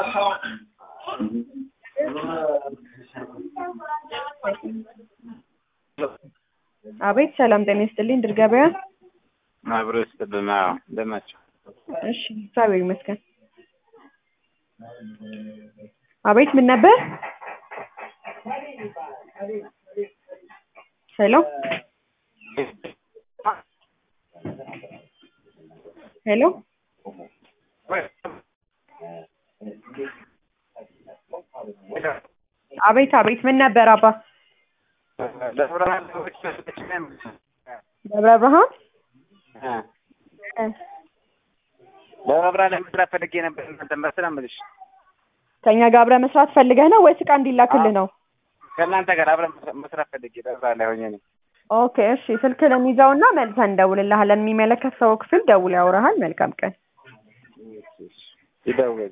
አቤት ሰላም ጤና ይስጥልኝ ድር ገበያ አብሮ ይስጥልና እንደናችሁ? እሺ እግዚአብሔር ይመስገን። አቤት ምን ነበር? ሄሎ ሄሎ አቤት አቤት ምን ነበር አባ? ደብረ ብርሃን ደብረ መስራት ፈልጌ ነበር። እናንተ መስራምልሽ ከኛ ጋር አብረህ መስራት ፈልገህ ነው ወይስ ዕቃ እንዲላክልህ ነው? ከእናንተ ጋር አብረን መስራት ፈልጌ ደብረ ላይ ሆኜ ነው። ኦኬ እሺ ስልክህን ይዘውና መልሰን እንደውልልሃለን። የሚመለከት ሰው ክፍል ደውል ያወራሃል። መልካም ቀን። ይደውል